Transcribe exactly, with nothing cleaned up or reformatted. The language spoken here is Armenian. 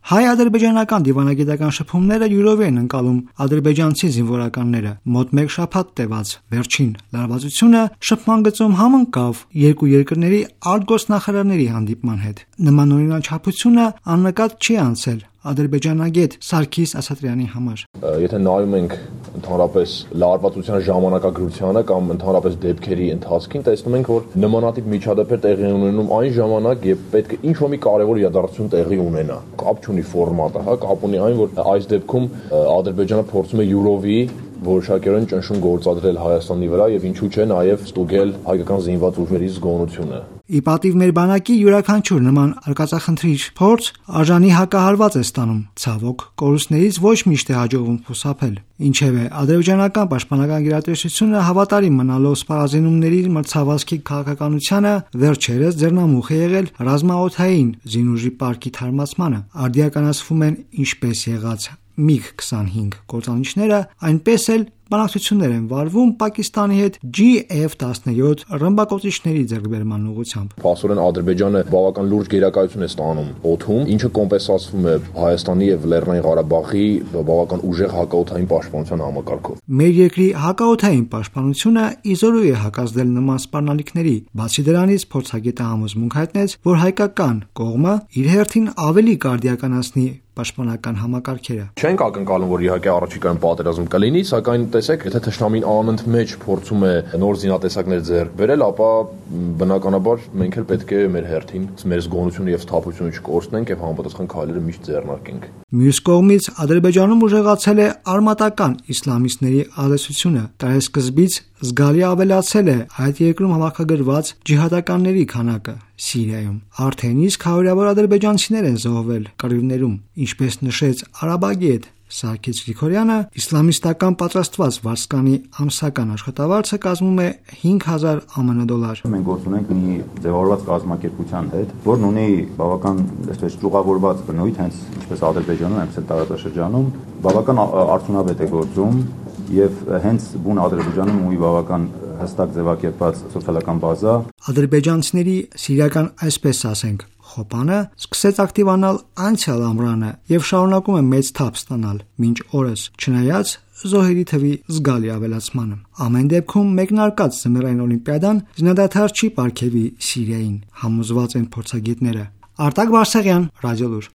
Հայ-ադրբեջանական դիվանագիտական շփումները յուրովի են ընկալում ադրբեջանցի զինվորականները։ Մոտ մեկ շաբաթ տևած վերջին լարվածությունը շփման գծում համընկավ երկու երկրների արտգործնախարարների հանդիպման հետ։ Նման օրինաչափությունը աննկատ չի անցել ադրբեջանագետ Սարգիս Ասատրյանի համար։ Եթե նայում ենք ընդհանրապես լարվածության ժամանակագրությանը կամ ընդհանրապես դեպքերի ընթացքին, տեսնում ենք, որ նմանատիպ միջադեպեր տեղի են ունենում այն ժամանակ, երբ պետք է ինչ-որ մի կարևոր իրադարձություն տեղի ունենա։ Կապ չունի ֆորմատը, հա, կապ ունի այն, որ այս դեպքում Ադրբեջանը փորձում է յուրովի որոշակիորեն ճնշում գործադրել Հայաստանի վրա եւ ինչու՞ չէ նաեւ ստուգել հայկական զինված ուժերի զգոնությունը։ Ի պատիվ մեր բանակի յուրաքանչյուր նման արկածախնդրիչ փորձ արժանի հակահարված է ստանում։ Ցավոք, կորուստներից ոչ միշտ է հաջողվում խուսափել։ Ինչևէ, ադրբեջանական պաշտպանական գերատեսչությունը հավատարիմ մնալով սպառազինումների մրցավազքի քաղաքականությանը վերջերս ձեռնամուխ է եղել ռազմաօդային զինուժի պարկի թարմացմանը։ Արդիականացվում են ինչպես եղած միգ քսանհինգ կործանիչները, այնպես էլ բանակցություններ են վարվում Պակիստանի հետ Ջի Էֆ տասնյոթ ռմբակոծիչների ձեռքբերման ուղղությամբ։ Փաստորեն Ադրբեջանը բավական լուրջ գերակայություն է ստանում օդում, ինչը կոմպենսացվում է Հայաստանի եւ Լեռնային Ղարաբաղի բավական ուժեղ հակաօդային պաշտպանության համակարգով։ Մեր երկրի հակաօդային պաշտպանությունը իզորու է հակազդել նման սպառնալիքների։ Բացի դրանից, փորձագետը համոզմունք հայտնեց, որ հայկական կողմը իր հերթին ավելի կարդիականացնի պաշտպանական համակարգերը։ Չենք ակնկալում, որ իհարկե առաջիկայում պատերազմ կլինի, սակայն տեսեք, եթե թշնամին անընդմեջ փորձում է նոր զինատեսակներ ձեռք բերել, ապա բնականաբար մենք էլ պետք է մեր հերթին մեր զգոնությունը եւ սթափությունը չկորցնենք եւ համապատասխան քայլերը միշտ ձեռնարկենք։ Մյուս կողմից Ադրբեջանում ուժեղացել է արմատական իսլամիստների ազդեցությունը։ Տարեսկզբից զգալի ավելացել է այդ երկրում հավաքագրված ջիհադականների քանակը։ Սիրիայում արդեն իսկ հարյուրավոր ադրբեջանցիներ են զոհվել կռիվներում, ինչպես նշեց արաբագետ Սարգիս Գրիգորյանը, իսլամիստական պատրաստված վարձկանի ամսական աշխատավարձը կազմում է հինգ հազար ԱՄՆ դոլար։ Մենք գործ ունենք մի ձևավորված կազմակերպության հետ, որն ունի բավական այսպես ճյուղավորված բնույթ, հենց ինչպես Ադրբեջանում, այնպես էլ տարածաշրջանում, բավական արդյունավետ է գործում եւ հենց բուն Ադրբեջանում ունի բավական հստակ ձևակերպված սոցիալական բազա։ Ադրբեջանցիների սիրիական, այսպես ասենք, խոպանը սկսեց ակտիվանալ անցյալ ամռանը եւ շարունակում է մեծ թափ ստանալ մինչ օրս, չնայած զոհերի թվի զգալի ավելացմանը։ Ամեն դեպքում մեկնարկած ձմեռային օլիմպիադան զինադադար չի պարգևի Սիրիային, համոզված են փորձագետները։ Արտակ Բարսեղյան, Ռադիոլուր։